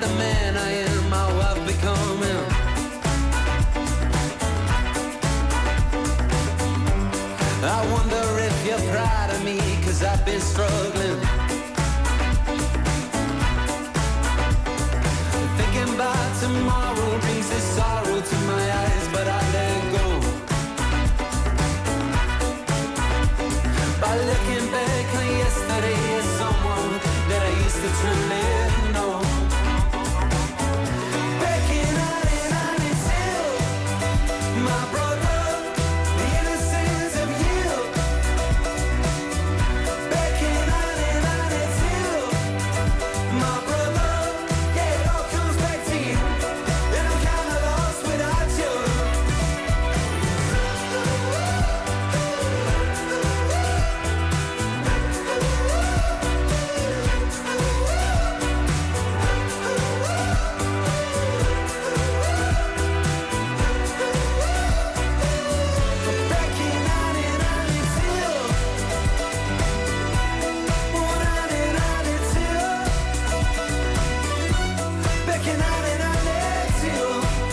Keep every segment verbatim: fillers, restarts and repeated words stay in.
the man I am, my wife becoming. I wonder if you're proud of me, cause I've been struggling. Thinking about tomorrow brings this sorrow to my eyes, but I let go. By looking back on yesterday as someone that I used to truly know. Back in nineteen ninety-two, my brother, the innocence of you. Back in nineteen ninety-two, my brother, yeah, it all comes back to you. And I'm kinda lost without you. Back in nineteen ninety-two, oh, nineteen ninety-two. Back in nineteen ninety-two,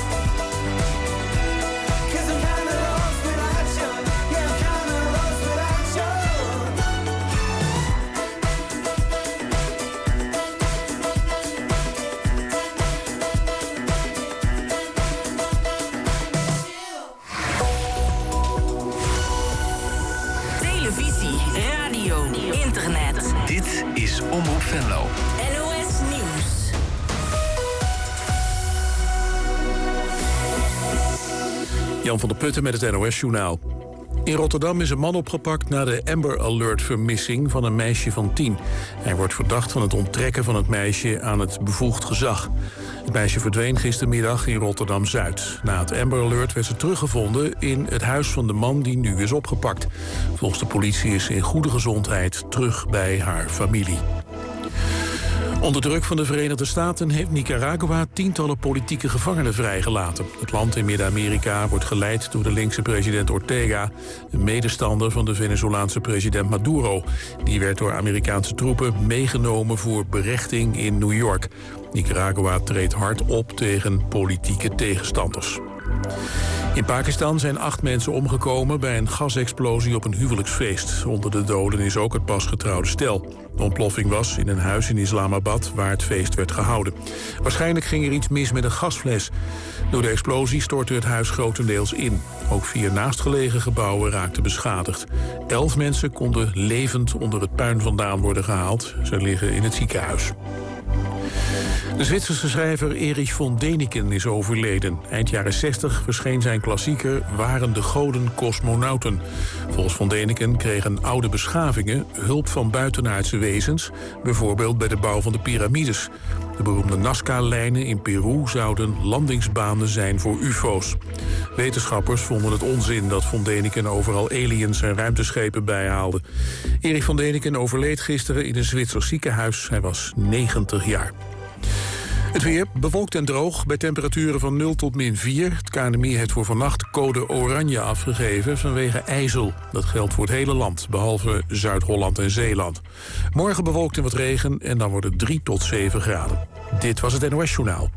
'cause I'm kinda lost without you. Yeah, I'm kinda lost without you. Televisie, radio, internet. Dit is Omroep Venlo. N O S Nieuws. Jan van der Putten met het N O S-journaal. In Rotterdam is een man opgepakt na de Amber Alert-vermissing van een meisje van tien. Hij wordt verdacht van het onttrekken van het meisje aan het bevoegd gezag. Het meisje verdween gistermiddag in Rotterdam-Zuid. Na het Amber Alert werd ze teruggevonden in het huis van de man die nu is opgepakt. Volgens de politie is ze in goede gezondheid terug bij haar familie. Onder druk van de Verenigde Staten heeft Nicaragua tientallen politieke gevangenen vrijgelaten. Het land in Midden-Amerika wordt geleid door de linkse president Ortega, een medestander van de Venezolaanse president Maduro. Die werd door Amerikaanse troepen meegenomen voor berechting in New York. Nicaragua treedt hard op tegen politieke tegenstanders. In Pakistan zijn acht mensen omgekomen bij een gasexplosie op een huwelijksfeest. Onder de doden is ook het pas getrouwde stel. De ontploffing was in een huis in Islamabad waar het feest werd gehouden. Waarschijnlijk ging er iets mis met een gasfles. Door de explosie stortte het huis grotendeels in. Ook vier naastgelegen gebouwen raakten beschadigd. Elf mensen konden levend onder het puin vandaan worden gehaald. Ze liggen in het ziekenhuis. De Zwitserse schrijver Erich von Däniken is overleden. Eind jaren zestig verscheen zijn klassieker Waren de goden cosmonauten. Volgens von Däniken kregen oude beschavingen hulp van buitenaardse wezens, bijvoorbeeld bij de bouw van de piramides. De beroemde Nazca-lijnen in Peru zouden landingsbanen zijn voor ufo's. Wetenschappers vonden het onzin dat von Däniken overal aliens en ruimteschepen bijhaalde. Erich von Däniken overleed gisteren in een Zwitsers ziekenhuis. Hij was negentig jaar. Het weer bewolkt en droog bij temperaturen van nul tot min vier. Het K N M I heeft voor vannacht code oranje afgegeven vanwege ijzel. Dat geldt voor het hele land, behalve Zuid-Holland en Zeeland. Morgen bewolkt en wat regen en dan wordt het drie tot zeven graden. Dit was het N O S-journaal.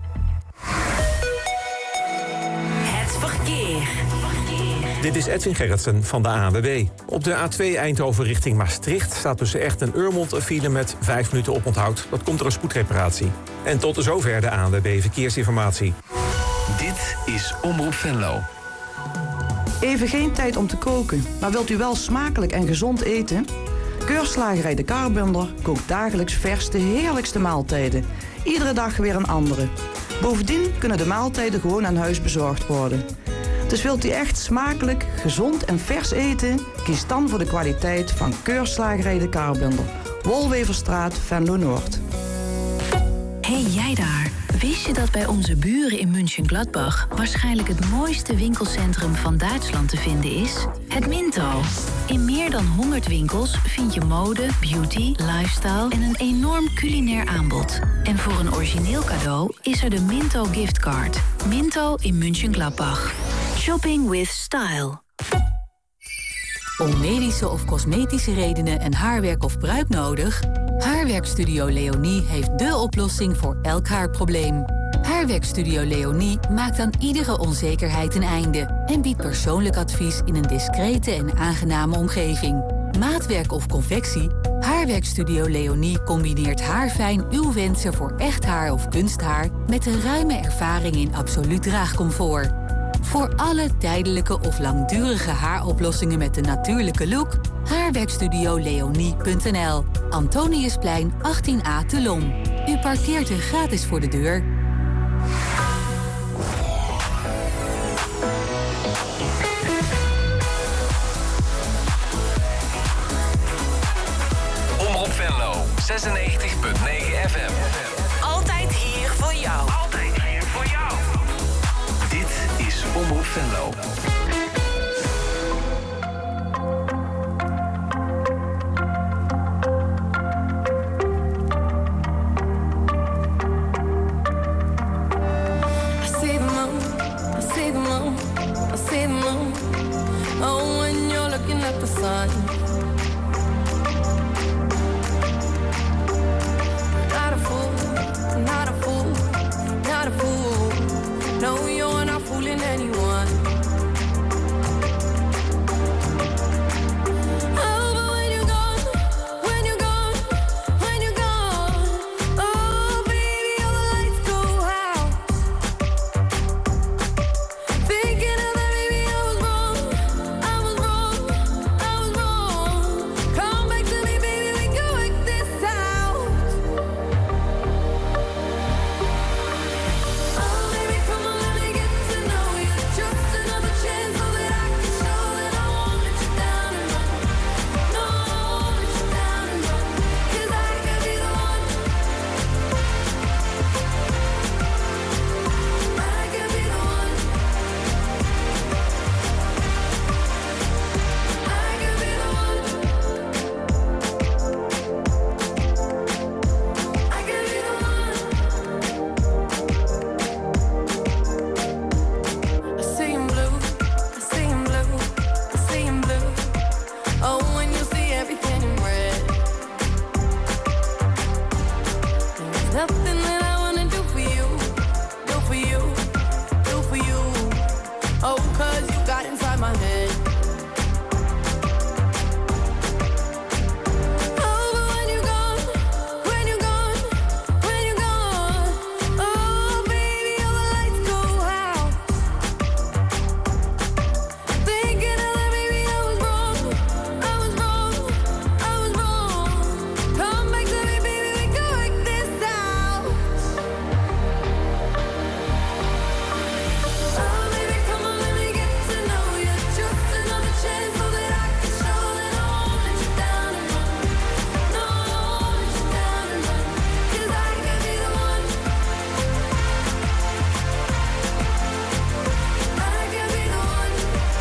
Het verkeer. Dit is Edwin Gerritsen van de A N W B. Op de A twee Eindhoven richting Maastricht staat tussen Echt en Urmond een file met vijf minuten oponthoud. Dat komt door een spoedreparatie. En tot zover de A N W B Verkeersinformatie. Dit is Omroep Venlo. Even geen tijd om te koken, maar wilt u wel smakelijk en gezond eten? Keurslagerij De Karbunner kookt dagelijks vers de heerlijkste maaltijden. Iedere dag weer een andere. Bovendien kunnen de maaltijden gewoon aan huis bezorgd worden. Dus wilt u echt smakelijk, gezond en vers eten? Kies dan voor de kwaliteit van Keurslagerij De Karbunner. Wolweverstraat, Venlo Noord. Hey jij daar, wist je dat bij onze buren in München-Gladbach waarschijnlijk het mooiste winkelcentrum van Duitsland te vinden is? Het Minto. In meer dan honderd winkels vind je mode, beauty, lifestyle en een enorm culinair aanbod. En voor een origineel cadeau is er de Minto giftcard. Minto in München-Gladbach. Shopping with style. Om medische of cosmetische redenen een haarwerk of pruik nodig? Haarwerkstudio Leonie heeft dé oplossing voor elk haarprobleem. Haarwerkstudio Leonie maakt aan iedere onzekerheid een einde en biedt persoonlijk advies in een discrete en aangename omgeving. Maatwerk of confectie? Haarwerkstudio Leonie combineert haarfijn uw wensen voor echt haar of kunsthaar met een ruime ervaring in absoluut draagcomfort. Voor alle tijdelijke of langdurige haaroplossingen met een natuurlijke look, haarwerkstudio leonie punt n l. Antoniusplein achttien A te Lom. U parkeert er gratis voor de deur. Omroep Venlo, zesennegentig komma negen F M. Altijd hier voor jou. Altijd hier voor jou. Dit is Omroep Venlo. Oh, when you're looking at the sun. Not a fool, not a fool, not a fool. No, you're not fooling anyone. Oh, but when you're gone, when you're gone, when you're gone, oh, baby, all the lights go out. Thinking of that, baby, I was wrong. I was wrong, I was wrong. Come back to me, baby, we can work this out. Oh, baby, come on, let me get to know you. Just another chance so that I can show that I won't let you down and run. No, I won't let you down and run. 'Cause I could be the one. I could be the one. I could be the one. I could be the one. I see him blue, I see him blue, I see him blue. Oh, when you see everything in red. There's nothing that I wanna do for you, do for you, do for you. Oh, 'cause you got inside my head. Oh, but when you're gone, when you're gone, when you're gone, oh, baby, all the lights go out. Thinking of that, baby, I was wrong, I was wrong, I was wrong. Come back to me, baby, we can work this out. Oh, baby, come on, let me get to know you. Just another chance so that I can show that I won't let you down and run. No, I won't let you down and run. 'Cause I could be the one. I could be the one.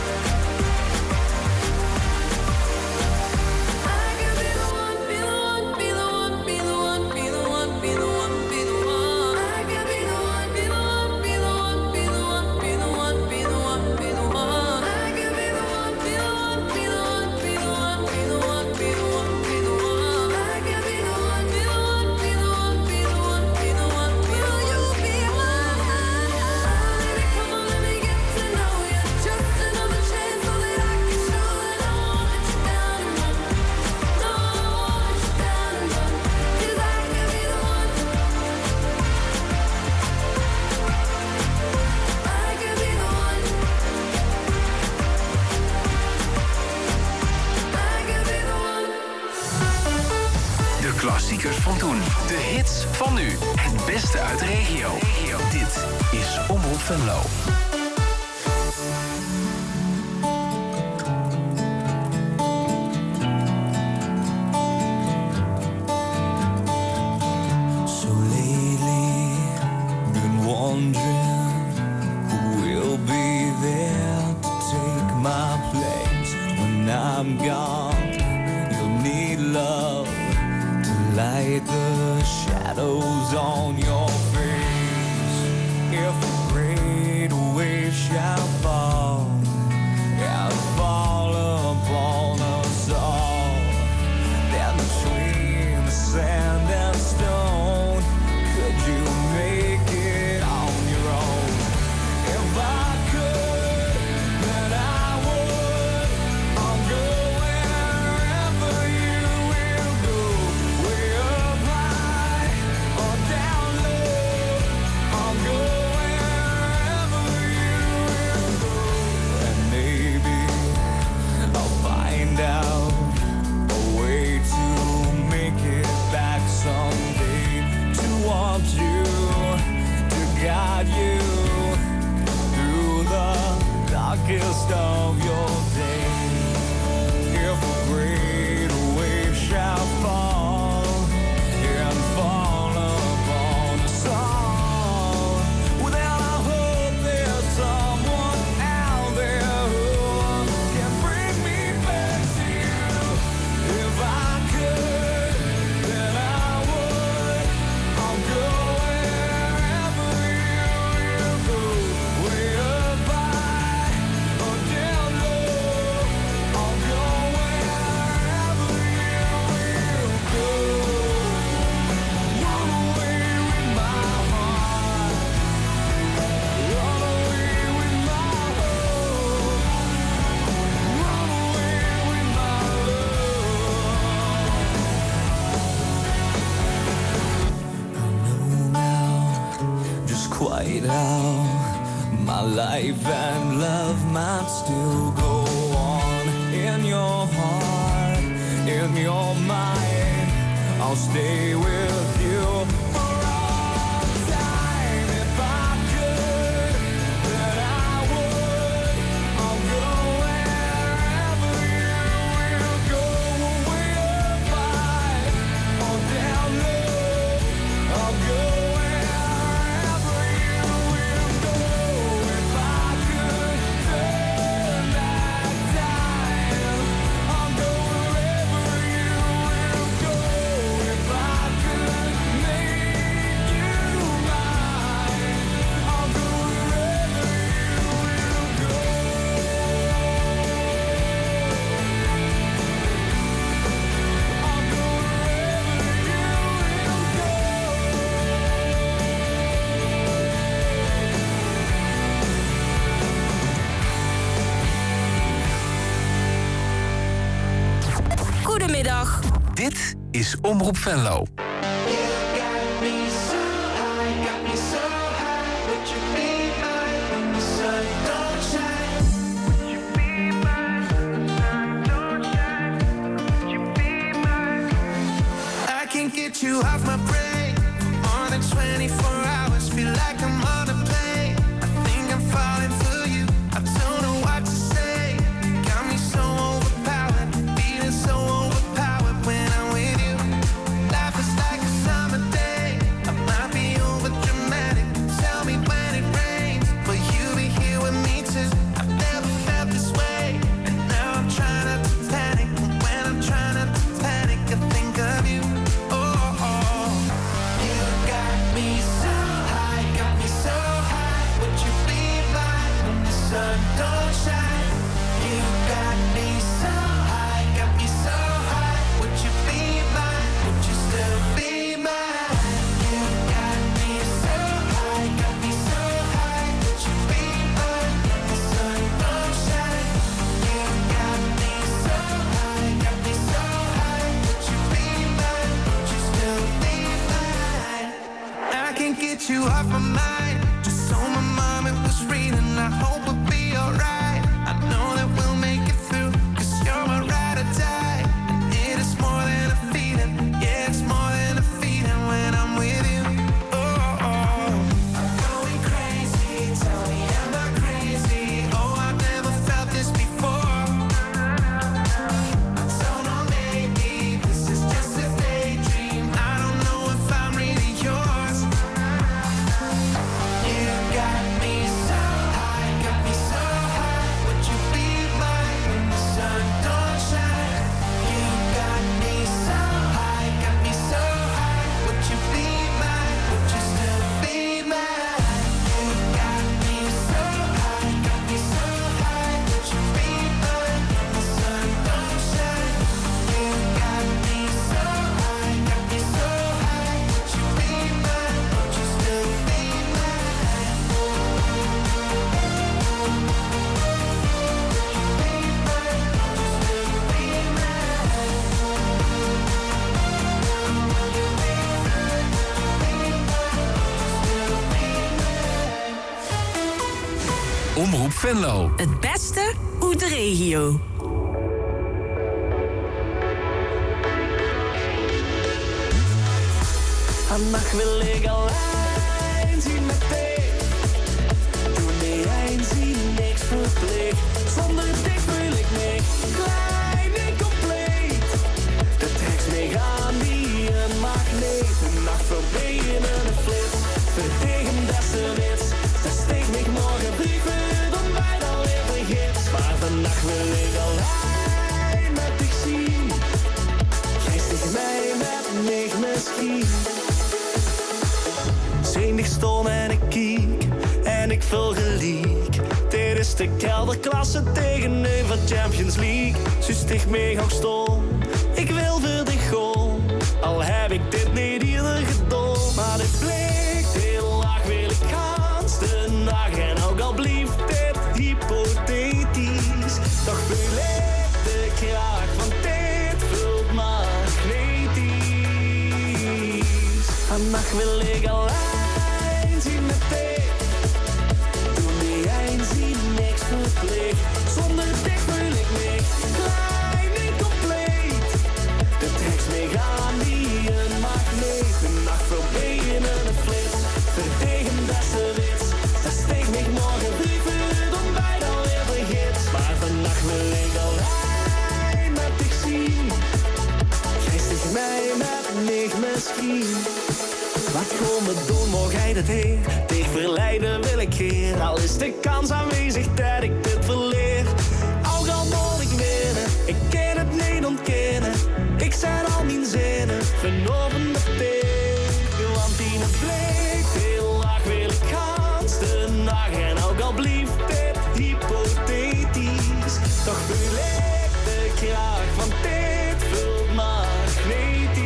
I could be the one, be the one, be the one, be the one, be the one, be the one, be the one. I could be the one, be the one, be the one, be the one, be the one, be the one, be the one. I could be the one, be the one, be the one, be the one, be the one, be the one, be the one. I could be the one, be the one, be the one, be the one, be the one. Will you be mine? Baby, come on, let me get to know you. Just another chance so that I can show that I won't let you down and run. No, I won't let you down and run. 'Cause I could be the one. I could be the one. I could be the one. De klassiekers van toen. De hits van nu. Het beste uit de regio. Dit is Omroep Venlo. So lately, been wondering who will be there to take my place when I'm gone. You'll need love to light the shadows on your face. If a great wave shall fall, and fall upon it all. My life and love might still go on. In your heart, in your mind, I'll stay with you for all time. If I could, then I would. I'll go wherever you will go. Way up high or down low, I'll go wherever you will go. If I could turn back time, I'll go wherever you will go. If I could make you mine, I'll go wherever you will go. I'll go Goedemiddag. Dit is Omroep Venlo. I can't get you off my brain more than twenty-four hours. Feel like I'm on a plane. I think I'm falling for you. I don't know what to say. Got me so overpowered, feeling so overpowered when I'm with you. Life is like a summer day. I might be over dramatic. Tell me when it rains, will you be here with me too? I've never felt this way, and now I'm trying not to panic. When I'm trying not to panic, I think of you. Oh, oh. You got me so high, got me so high. Would you be mine when the sun don't shine? You got me so high, got me so high. Would you be mine? Would you still be mine? You got me so high, got me so high. Would you be mine when the sun don't shine? You got me so high, got me so high. Would you be mine? Would you still be mine? I can't get you off my mind. Just so my mom it was reading. I hope we'll be alright. I know that we'll make it through, cause you're my ride or die. And it is more than a feeling. Yeah, it's more than a feeling when I'm with you. Oh, oh. I'm going crazy. Tell me am I crazy? Oh, I've never felt this before. I don't know, maybe this is just a daydream. I don't know if I'm really yours. You got me so high, got me so high. Would you be mine when the sun don't shine? You got me so high, got me so high. Would you be mine? Would you still be mine? You got me so high, got me so high. Would you be mine when the sun don't shine? You got me so high, got me so high. Would you be mine? Would you still be mine? Omroep Venlo. Het beste uit de regio. Vannacht wil ik alleen zien met thee. Doe niet eens zien, niks verplicht. Zonder dik wil ik mee, klein en compleet. De tekst mee aan die een magneet. Een nacht voorbij in een flits. Verdegen dat ze wits. Dat steekt mij morgen brieven, dan bij dan weer vergis. Maar vannacht wil ik alleen met dich zien. Jij zegt mij met niks misschien. Zing dich stom en ik kiek en ik vul geliek. Dit is de kelderklasse tegen een van Champions League. Zus dich mee ook stom, ik wil voor dich gewoon. Al heb ik dit niet eerder gedaan. Maar de blik, heel laag wil ik gans de nacht. En ook al blieft dit hypothetisch, toch wil ik de kraag van dit vult magnetisch. Vannacht wil ik alleen zien met thee. Wat gewoon me doen, mocht hij dat heer. Tegen verleiden wil ik keer. Al is de kans aanwezig dat ik dit verleer. Al gaan moet ik winnen, ik kan het niet ontkennen. Ik zijn al mijn zinnen, vanoven meteen. Want in het blik, heel laag wil ik gans de nacht. En ook al blieft dit hypothetisch, toch wil ik de kracht van dit vult magnetisch.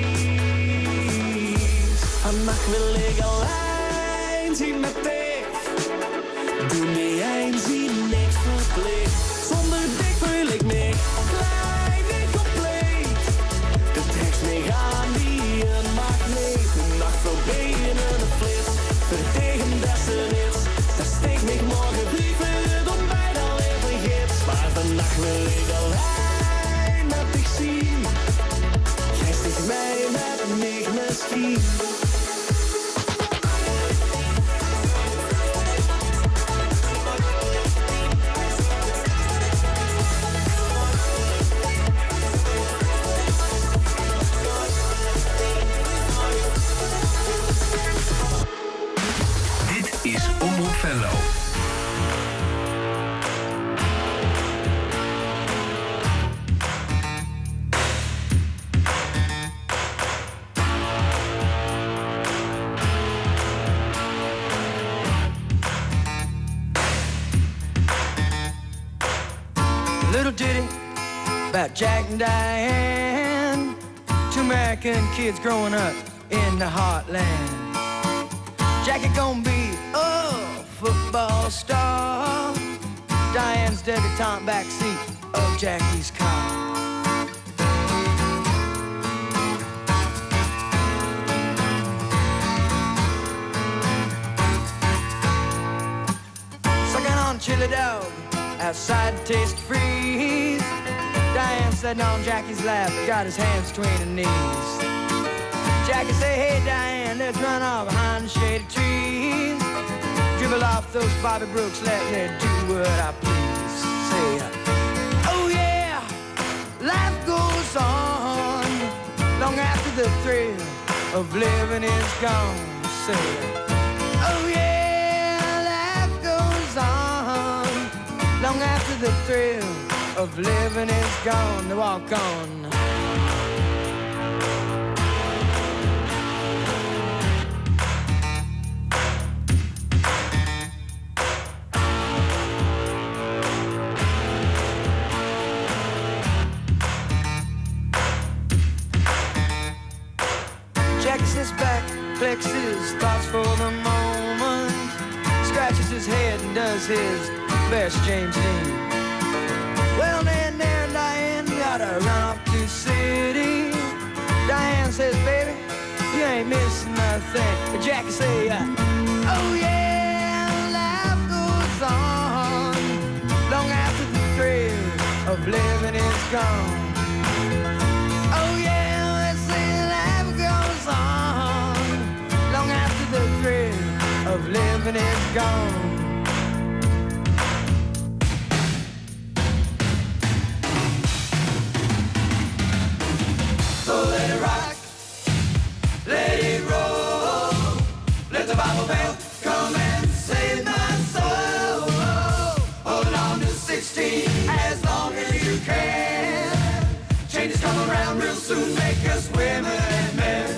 Vannacht wil ik alleen zien met dit. Doe niet eens, zie niks verplicht. Zonder dik voel ik me klein en compleet. De tekst me gaan die een magneet. De nacht voorbij in een flits. Vertegen dessen is. Dat steekt me morgen liever dan bij de leven gids. Maar vannacht wil ik alleen met dich zien. Jij sticht mij met mich misschien. Is Omroep Venlo. Little ditty about Jack and Diane, two American kids growing up in the heartland. Jackie gonna be a football star. Diane's debutante backseat of Jackie's car. Sucking on chili dog outside the taste freeze. Diane sitting on Jackie's lap, got his hands between her knees. Jackie say, hey Diane, let's run off behind the shady trees. Dribble off those Bobby Brooks, let me do what I please. Say, oh yeah, life goes on long after the thrill of living is gone. Say, oh yeah, life goes on long after the thrill of living is gone. To walk on. His back, flexes thoughts for the moment, scratches his head and does his best James Dean. Well, then there Diane gotta run off to the city. Diane says, baby, you ain't missing nothing. Jackie say, uh, oh yeah, life goes on long after the thrill of living is gone. Oh yeah, the thrill of living is gone. So let it rock, let it roll, let the Bible bell come and save my soul. Hold on to sixteen as long as you can. Changes come around real soon, make us women and men.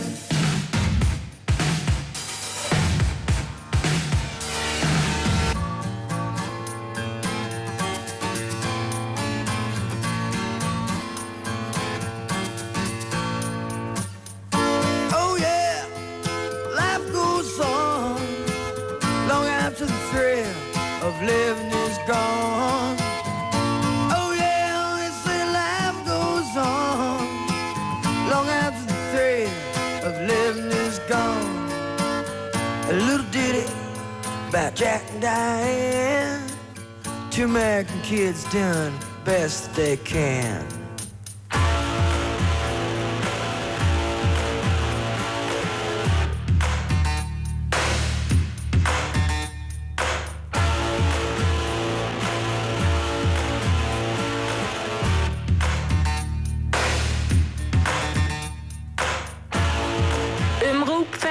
Living is gone. Oh yeah, they say life goes on long after the thrill of living is gone. A little ditty about Jack and Diane, two American kids doing best they can.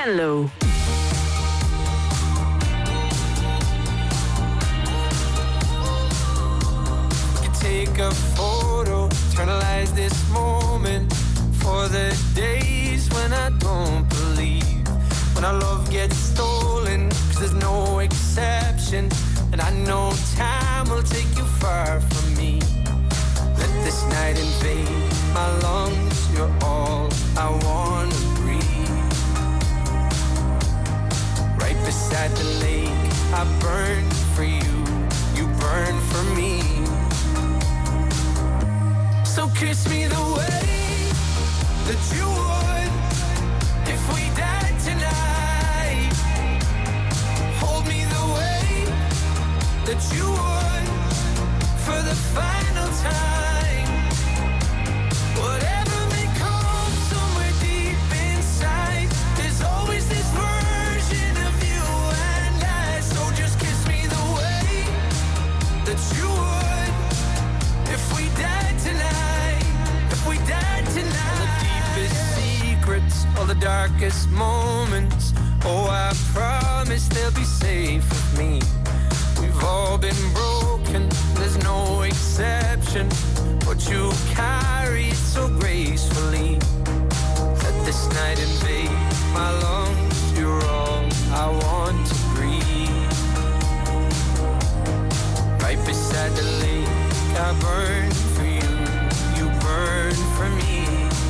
Venlo. Take a photo, eternalize this moment for the days when I don't believe, when our love gets stolen, cause there's no exception, and I know time will take you far from me. Let this night invade my lungs, you're all I wanna breathe. Right beside the lake, I burn for you, you burn for me. So kiss me the way that you would if we died tonight. Hold me the way that you would for the final time. Whatever may come somewhere deep inside, there's always this version of you and I. So just kiss me the way that you would if we died tonight. We died tonight. All the deepest secrets, all the darkest moments, oh, I promise they'll be safe with me. We've all been broken, there's no exception, but you carry it so gracefully. Let this night invade my lungs, you're all I want to breathe. Right beside the lake, I burn for you, you burn for me.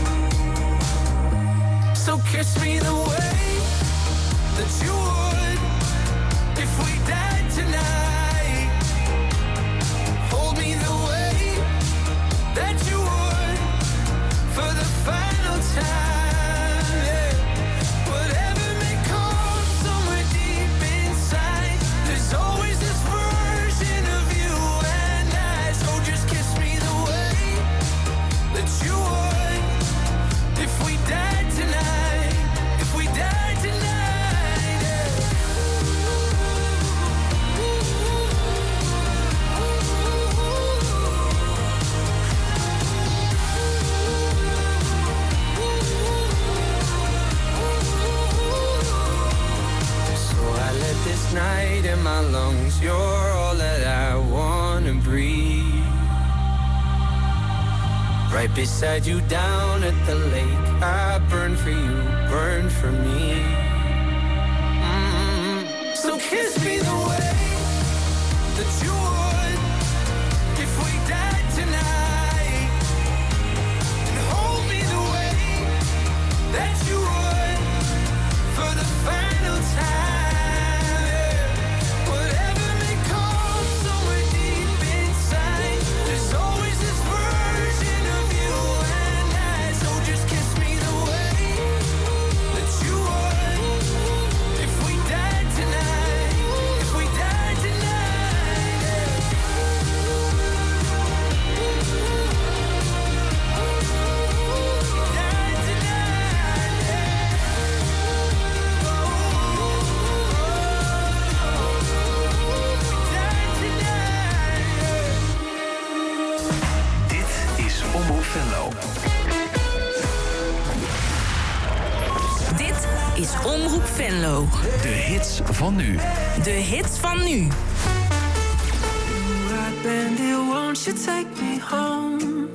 So kiss me the way that you would if we died tonight. Hold me the way that you would for the final time. Yeah. Whatever may come somewhere deep inside, there's always this version of you and I. So just kiss me the way that you would if we died tonight, if we died tonight, yeah. So I let this night in my lungs, you're all that I wanna breathe. Right beside you down at the lake, I burn for you, burn for me. Mm-hmm. So kiss me the way that you would if we died tonight, and hold me the way that you would for the final time. Yeah. Whatever may come somewhere deep inside, there's always this version of you and I. So just kiss me the way that you would if we died tonight, if we died tonight, yeah. Died tonight, yeah. Died tonight, yeah. Dit is Omroep Venlo. Dit is Omroep Venlo. De hits van nu. De hits van nu. Right bandit, won't you take me home?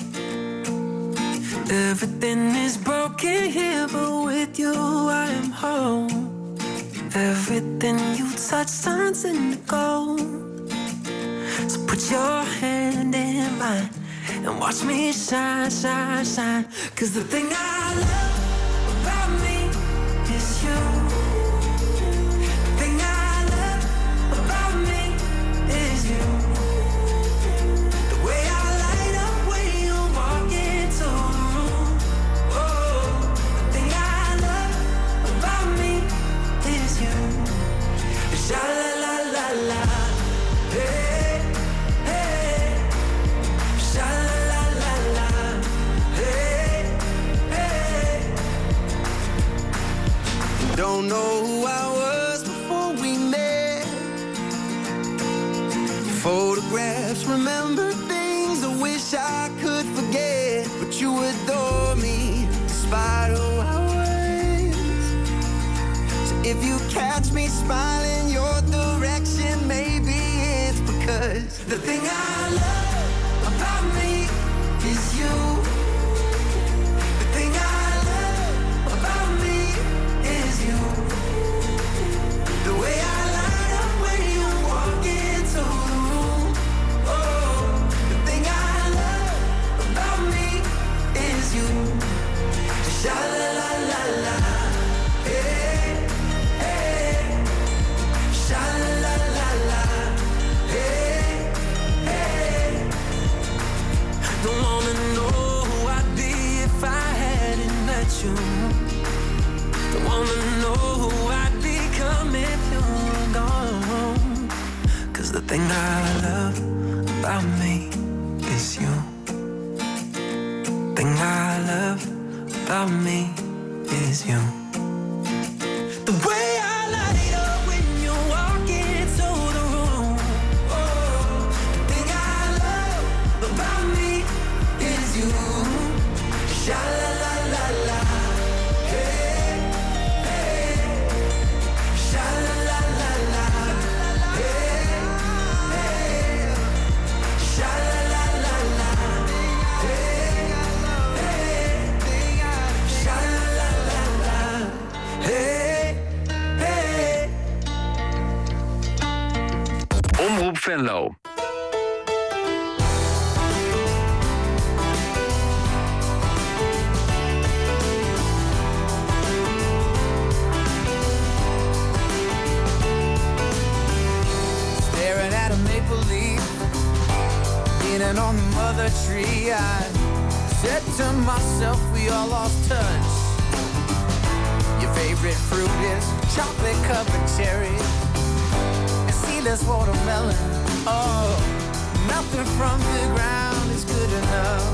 Everything is broken here, but with you I am home. Everything you touch turns into gold. So put your hand in mine and watch me shine, shine, shine. Cause the thing I love about me is you. The thing I love about me is you. The way I light up when you walk into the room. Oh, the thing I love about me is you. Sha la la la la, hey, hey. Sha la la la la, hey, hey. Don't know who I was before we met. Photographs, remember things I wish I could forget. But you adore me despite who I was. If you catch me smiling your direction, maybe it's because the thing I love about me is you. The thing I love about me is you. The way I light up when you walk into the room. Oh, the thing I love about me is you. Sha la la la la. Hey, hey. Sha la la la la. Hey, hey. Don't wanna know who I'd be if I hadn't met you. Don't wanna know who I'd become if you were gone. 'Cause the thing I love about me is you. Thing I love about me is you. The way I light up when you walk into the room. Oh, the thing I love about me is you. Sha la la la la. Hey, hey. Sha la la la la. Hey, hey. Sha la la la la. Hey, hey. Sha la la la la. Hey, hey. Omroep Venlo. Staring at a maple leaf, leaning on the mother tree. I said to myself, we all lost touch. Your favorite fruit is chocolate covered cherries and seedless watermelon. Oh, nothing from the ground is good enough.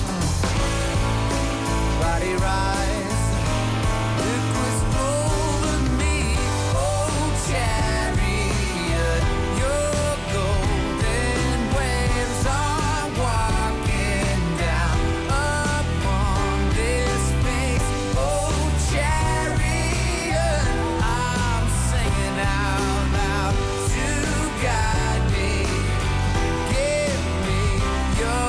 Body rise, look what's over me. Oh, chariot, your golden waves are walking down upon this space. Oh, chariot, I'm singing out loud to guide me. Give me your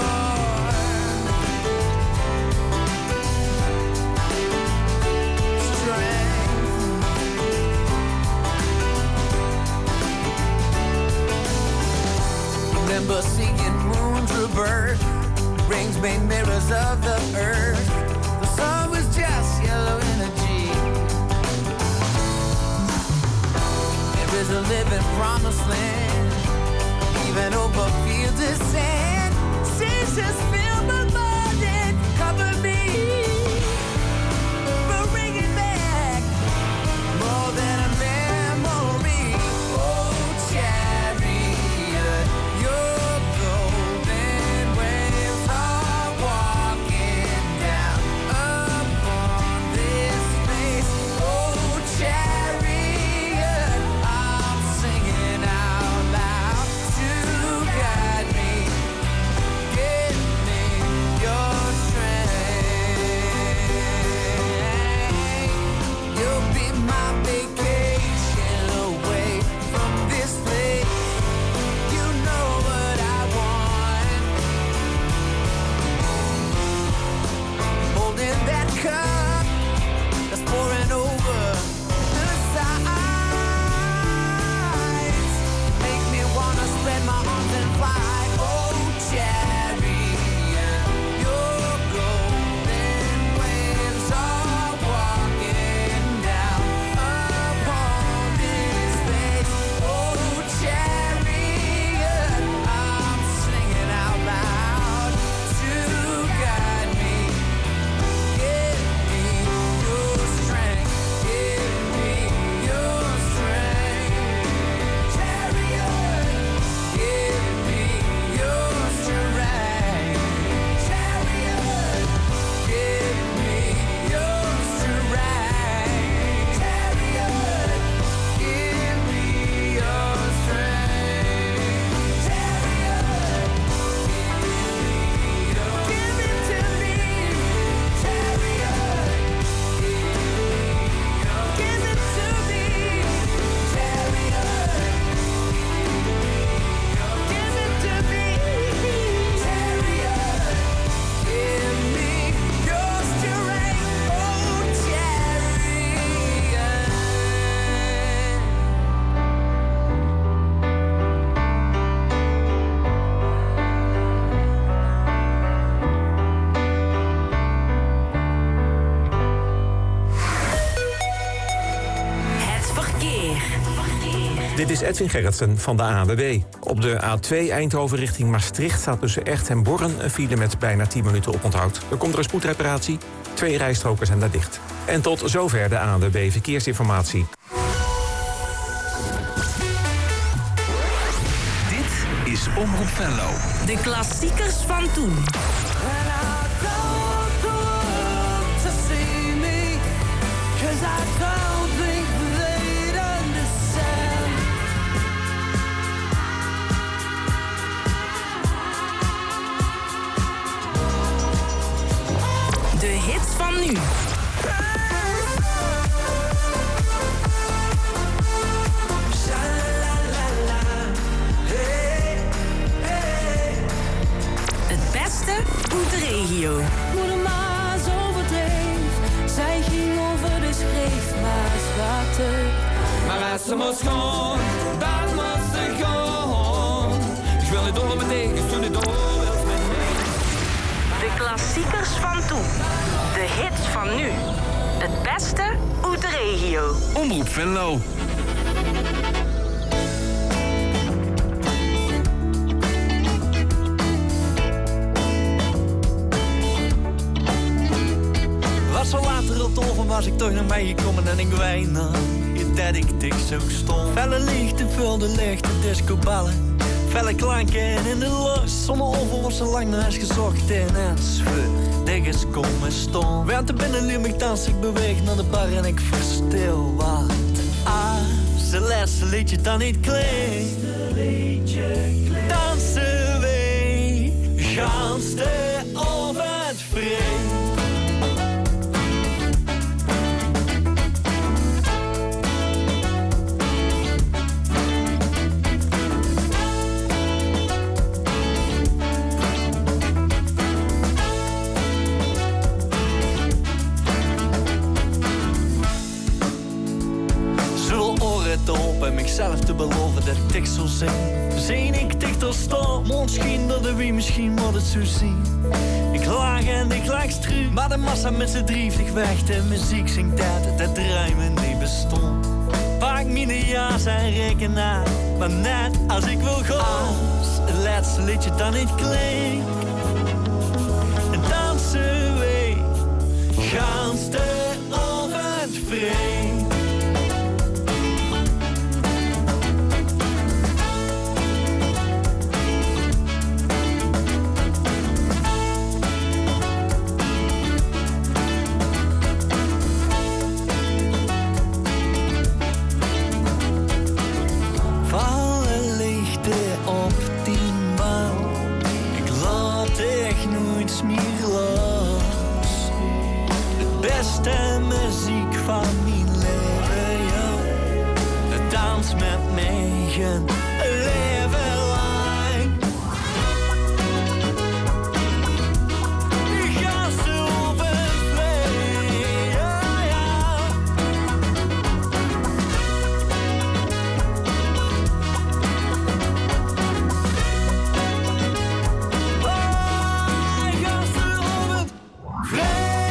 remember seeing moons rebirth, rings made mirrors of the earth. The sun was just yellow energy. There is a living promised land, even over fields of sand. Seas just fill my mind and cover me. But bring it back, more than a memory. Oh, chariot, your golden waves are walking down upon this space. Oh, chariot, I'm singing out loud to guide me. Give me Dit is Edwin Gerritsen van de A N W B. Op de A twee Eindhoven richting Maastricht staat tussen Echt en Borren een file met bijna tien minuten oponthoud. Er komt er een spoedreparatie. Twee rijstroken zijn daar dicht. En tot zover de A N W B Verkeersinformatie. Dit is Omroep Venlo. De klassiekers van toen. De hits van nu. Het beste uit de regio. Moeder Maas overdreef, zij ging over de schreef, maar water. Maar als ze moest gaan, dan moest ze gaan. Ik wil niet door met tegen, toen niet door wil met mee. De klassiekers van toen. De hits van nu. Het beste uit de regio. Omroep Venlo. Was zo later op toven was ik toch naar mij gekomen en ik wijn aan. Je dat ik dik zo stond. Felle lichten vulden lichte discoballen. Felle klanken in de lucht. Zonder over was zo lang naar huis gezocht in en sfeer. Diggers komen stond. Want er binnen liep ik dans, ik beweeg naar de bar en ik verstil wat. Als het laatste liedje dan niet klinkt, dansen we, ganste over het vreemd. Op en mezelf te beloven dat ik zo zing. Zing ik dichter sta, misschien dat de wie misschien wordt het zo zien. Ik laag en ik lag struik, maar de massa met z'n drieftig weg. De muziek zingt dat, dat ruimen niet bestond. Pak mine ja zijn rekenaar, maar net als ik wil gaan. Als het laatste liedje dan niet klinkt, dansen we, ganste over het vreemd. De muziek van mijn leven, ja. Het dans met mij een leven lang. Ik ga zo vervleed, ja, ja. Oh, ik ga zo vervleed.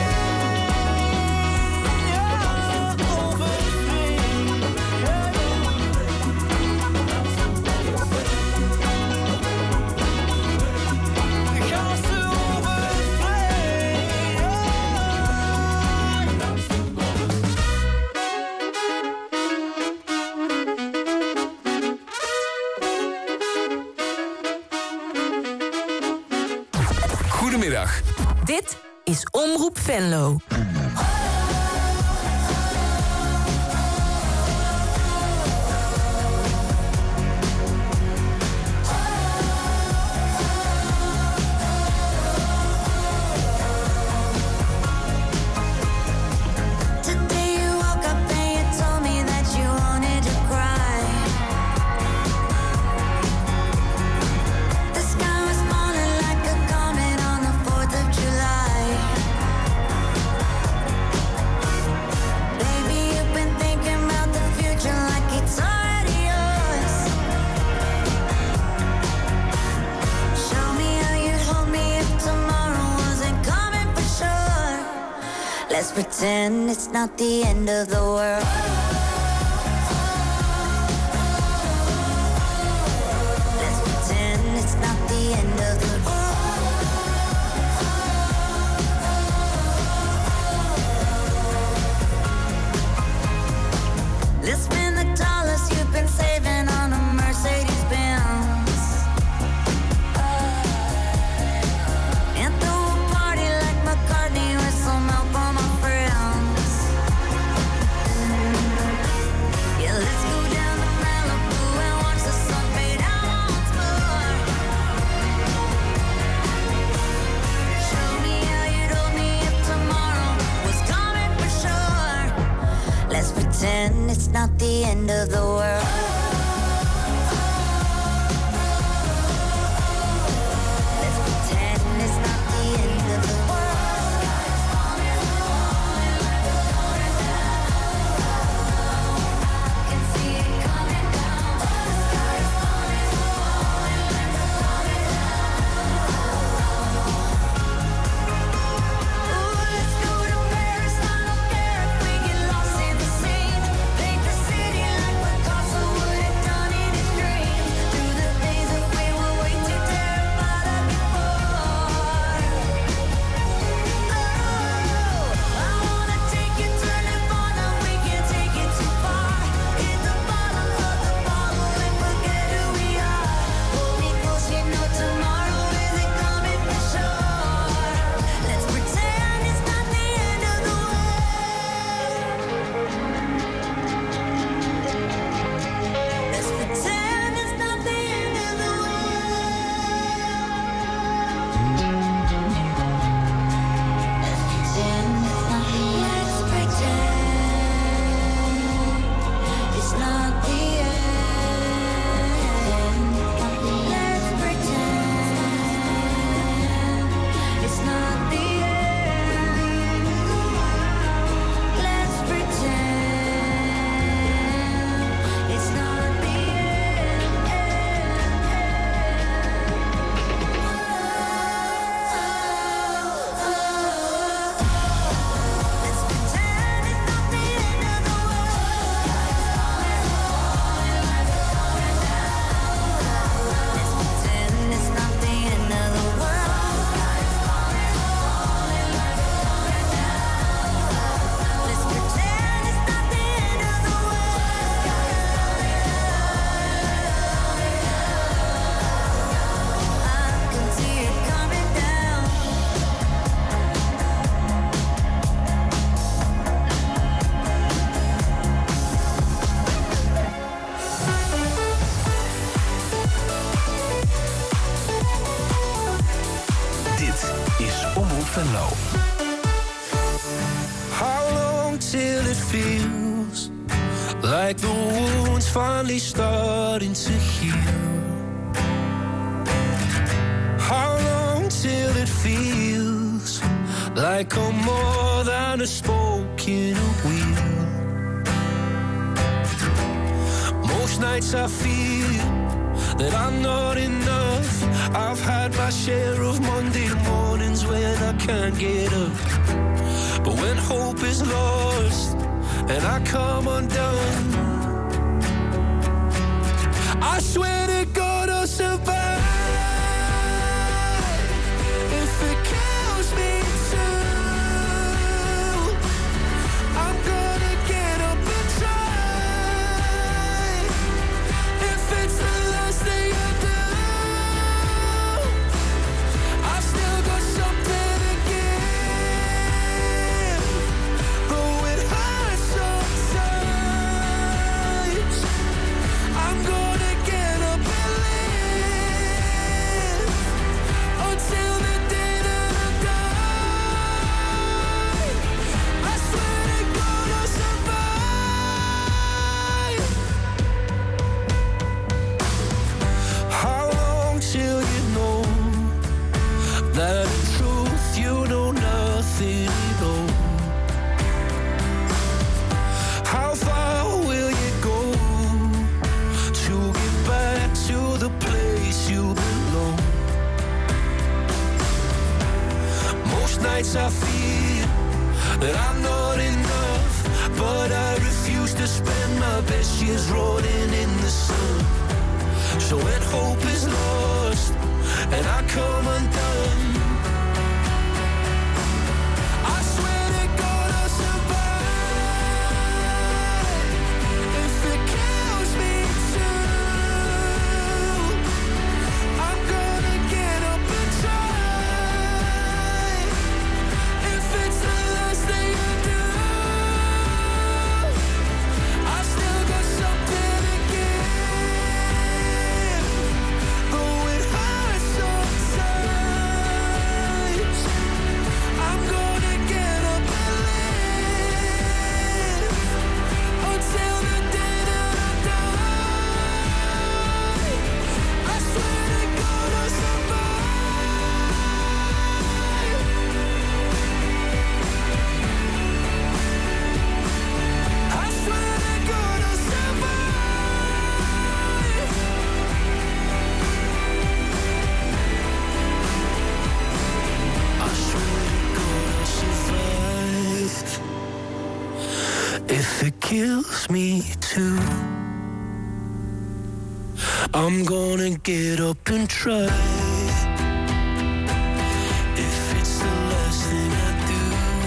Goedemiddag. Dit is Omroep Venlo. Let's pretend it's not the end of the world. pretend it's not the end of the world. Let's pretend it's not the end of the world. I can see it coming down. The sky is falling, falling, falling down. Ooh, let's go to Paris. I don't care if we get lost in the scene. Paint the city like Picasso would have done in his dream. Through the days that we were way too terrified of before. Oh, I wanna take you, turn it on, and we can take it too far. Hit the bottom of the bottle and forget who we are. Hold me close, you know tomorrow isn't coming for sure. Let's pretend it's not the end of the world. Let's pretend it's not the end of the world. Let's pretend it's not the end. Let's pretend it's not the end. Let's pretend it's not the Dit is Omroep Venlo. How long till it feels like the wound's finally starting to heal? How long till it feels like I'm more than a spoke in a wheel? Most nights I feel that I'm not enough. I've had my share of Monday mornings when I can't get up. But when hope is lost and I come undone, I swear to God I'll survive. If it kills me too, I'm gonna get up and try. If it's the last thing I do, I've still got something to give. Though it hurts sometimes, I'm gonna get up and live until the day that I die. I swear to God I'll survive. How long till you know that in truth you know nothing at all? How far will you go to get back to the place you belong? Most nights I feel that I'm not enough, but I refuse to spend my best years rolling in the sun. So when hope is lost and I come undone, I swear to God I'll survive. If it kills me too, I'm gonna get up and try. If it's the last thing I do, I've still got something to give. Though it hurts sometimes, if it kills me too, I'm gonna get up and try. If it's the last thing I do,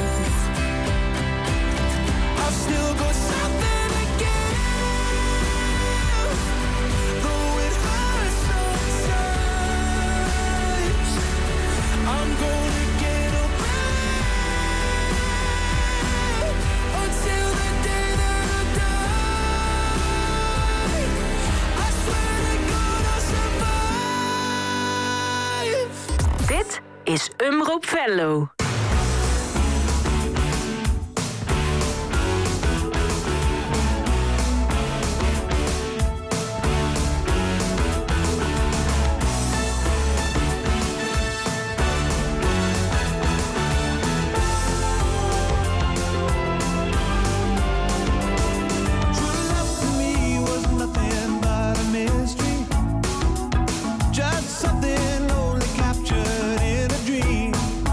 I've still got something to give, though it hurts sometimes. I'm gonna get up until the day that I die. I swear to God I'll survive. Dit is Omroep Venlo. Just something only captured in a dream.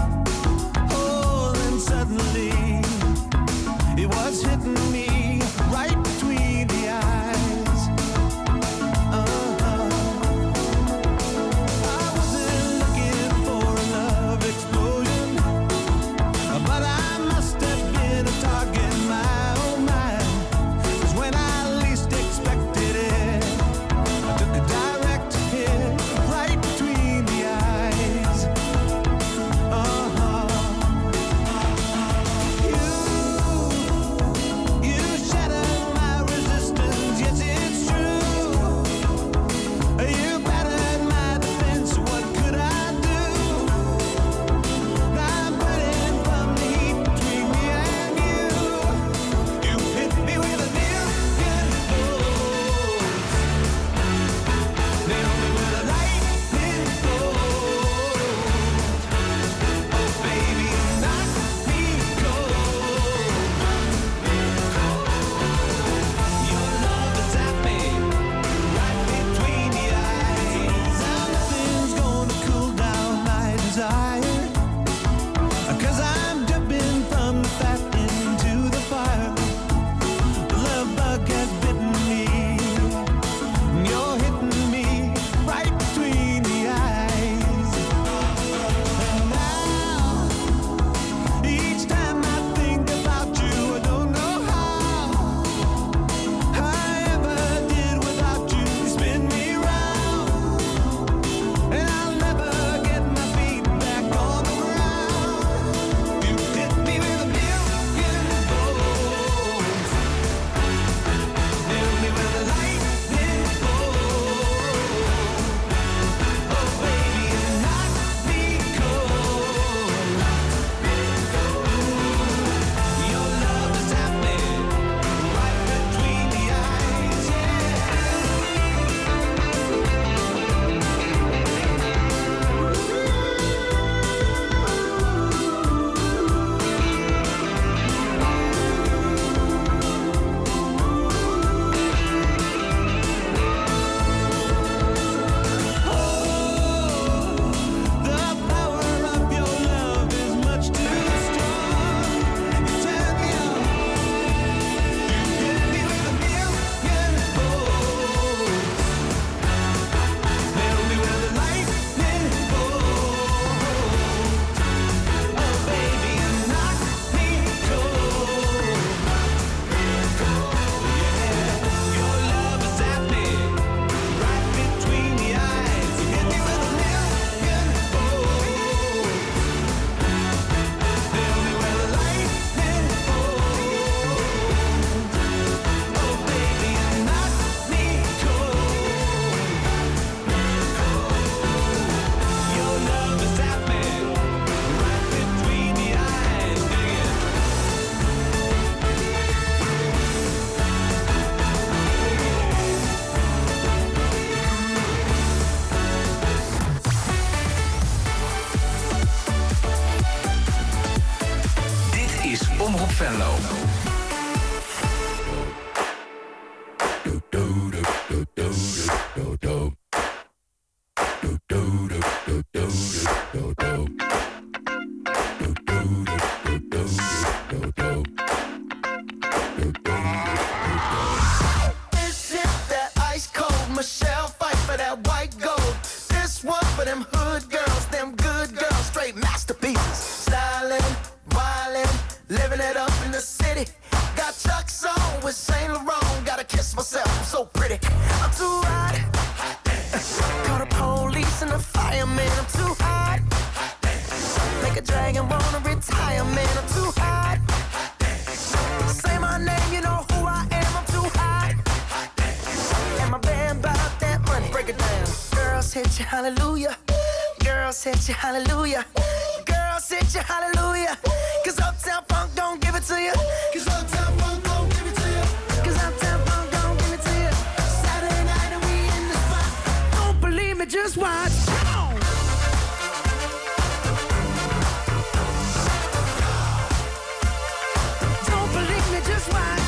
Omroep Venlo. living it up in the city. Got Chuck's on with Saint Laurent. Gotta kiss myself, I'm so pretty. I'm too hot. Call the police and the fireman. I'm too hot. Make a dragon wanna retire, man. I'm too hot. Say my name, you know who I am. I'm too hot. And my band bought that money. Break it down. Girls hit you, hallelujah. Girls hit you, hallelujah. Girls hit you, hallelujah. Cause Uptown Funk don't give it to you. Cause Uptown Funk don't give it to you. Cause Uptown Funk don't give it to you. Saturday night and we in the spot. Don't believe me, just watch. Come on. Don't believe me, just watch.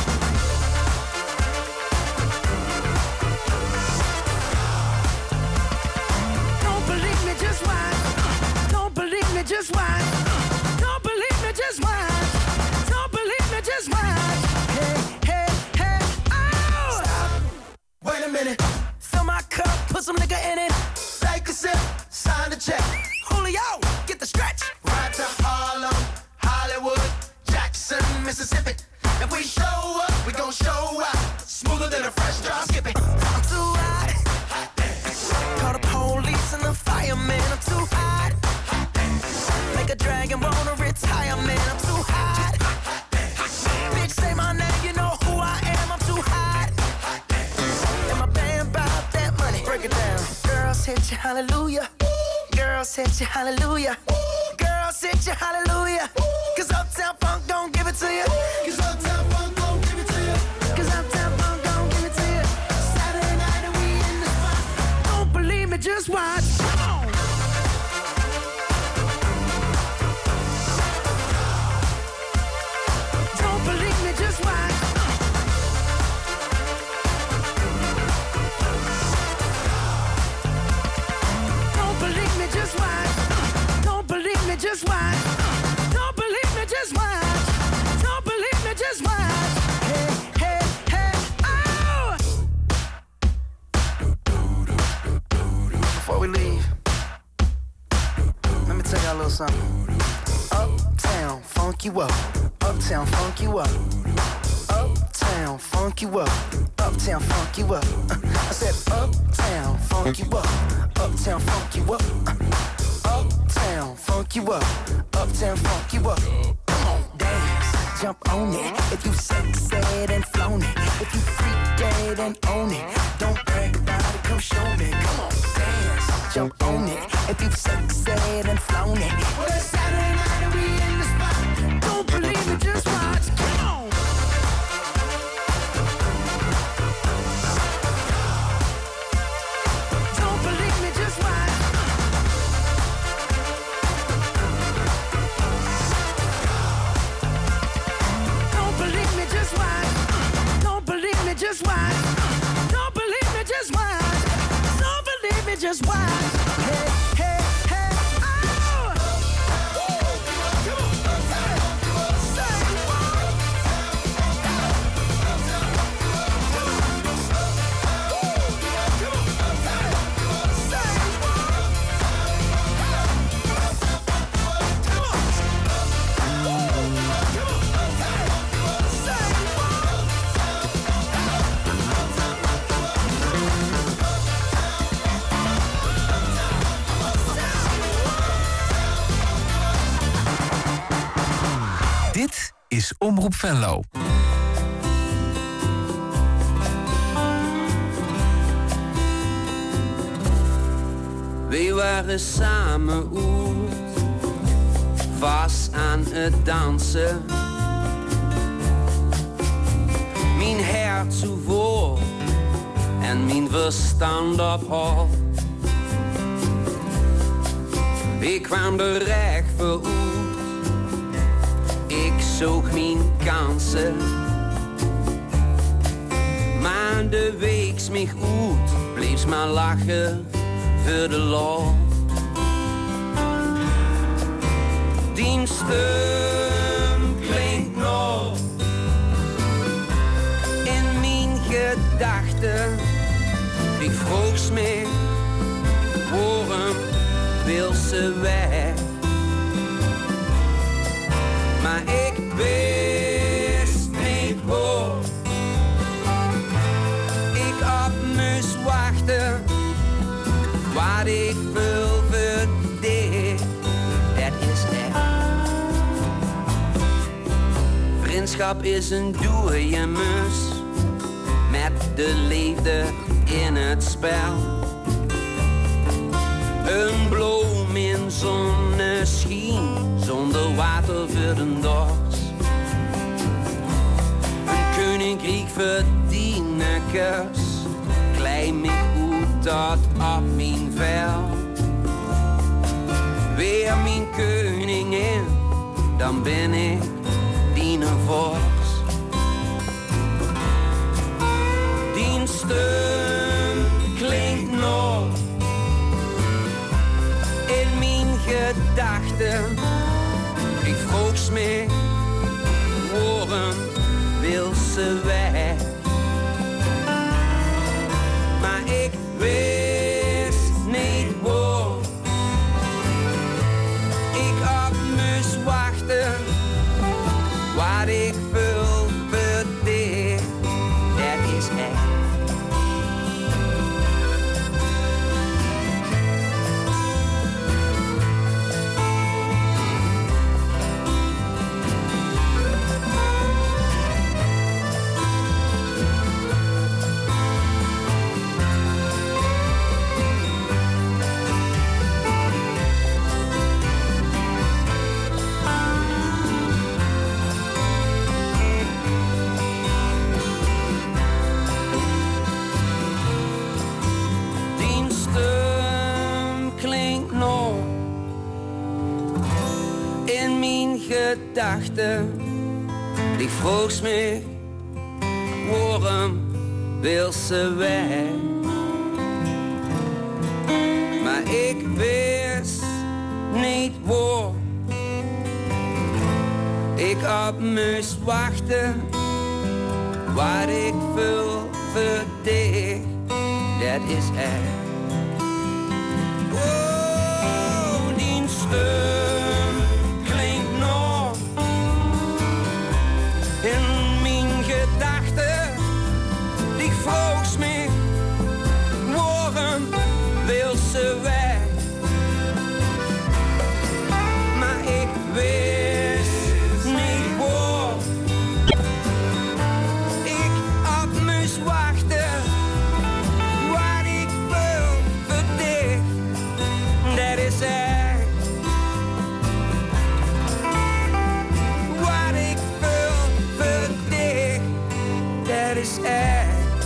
Don't believe me, just watch. Don't believe me, just watch. Don't believe me, just watch. Don't believe me, just watch. Hey, hey, hey, oh! Stop. Wait a minute. Fill my cup, put some nigga in it. Take a sip, sign the check. Julio, get the stretch. Right to Harlem, Hollywood, Jackson, Mississippi. If we show up, we gon' show out. Smoother than a fresh drop. Skip it. I'm too hot. Call the police and the fireman. I'm too hot. Make a dragon wanna retire, man. I'm too hot. Bitch, say my name, you know who I am. I'm too hot. And my band bought that money. Break it down. Girls hit you, hallelujah. Girls hit you, hallelujah. Girls hit you, hallelujah. Cause Uptown Funk don't give it to you. Cause Uptown Funk don't give it to you. Cause Uptown Funk don't give it to you. Saturday night and we in the spot. Don't believe me, just watch. Come on. Don't believe me, just watch. Don't believe me, just watch. Don't believe me, just watch. Don't believe me, just watch. Don't believe me, just watch. Hey, hey, hey, oh! Before we leave, let me tell y'all a little something. Uptown, funk you up. Uptown, funk you up. Uptown, funk you up. Uptown, funk you up. I said uptown, funk you up. Uptown, funk you up. Uptown, funk you up. Uptown, funk you up. Come on, dance, jump on it. If you sexed and flown it. If you freak dead and own it. Don't brag about it, come show me. Come on, dance, jump on it. If you sexed and flown it. Well, it's Saturday night and we in the spot. Don't believe it, just watch. Come on. Don't believe me, just watch. Don't believe me, just watch. Don't believe me, just watch. Don't believe me, just watch. Don't believe me, just watch. Hey, hey, hey, oh! Dit is Omroep Venlo. We waren samen oud, vast aan het dansen. Mijn hart zo vol en mijn verstand op hol. Ik kwam er recht voor uit, ik zoek mijn kansen. Maar de weeks mich uit, bleef maar lachen voor de lol. Die stem klinkt nog in mijn gedachten. Ik vroeg me, waarom wil ze weg? maar ik wist niet hoe. Ik op moest wachten, wat ik wil verdienen, dat is echt. Vriendschap is een doe je mus, met de liefde in het spel. Een bloem in zonneschijn, zonder water voor de dorst. Een koninkrijk verdient een kus, klein me goed tot op mijn vel. Weer mijn koningin, dan ben ik die vorst. Die stem klinkt nog in mijn gedachten. Ik vroeg me, waarom wil ze weg? Maar ik wist niet hoe. Ik op moest wachten, wat ik wil verdienen, dat is echt. Gedachten, die vroeg me, waarom wil ze weg? Maar ik wist niet waar. Ik op moest wachten, wat ik wil verdienen, dat is echt. Oh, die stem klinkt nog in mijn gedachten, die vroeg me, waarom wil ze weg? Maar ik wist niet waar. Ik op moest wachten, wat ik wil verdienen, dat is echt. Wat ik wil verdienen, dat is echt.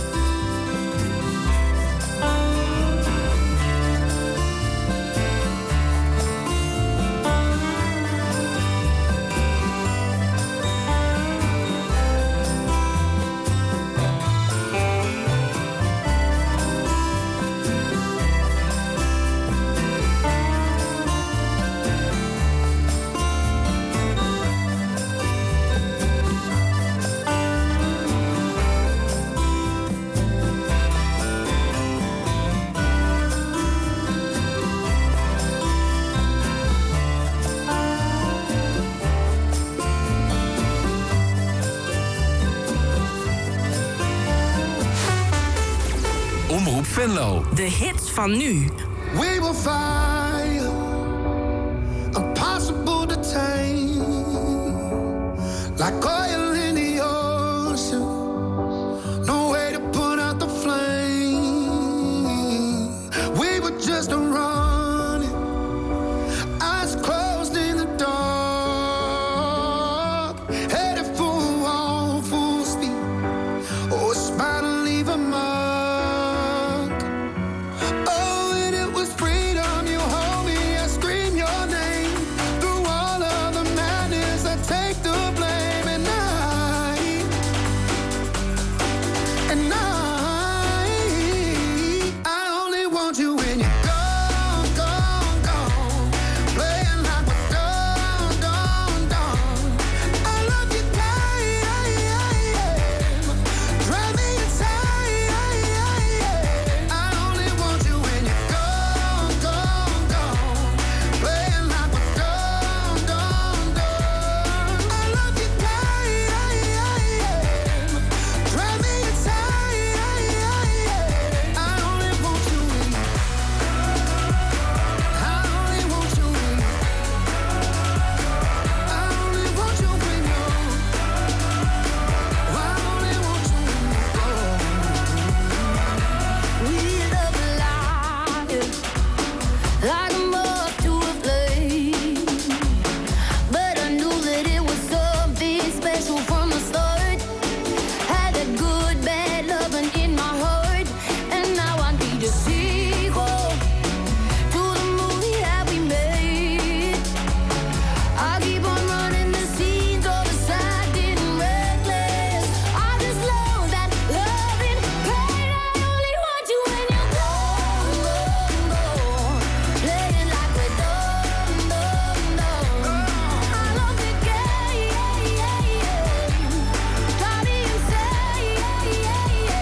Omroep Venlo. De hits van nu. We will fire, impossible to tame, like oil.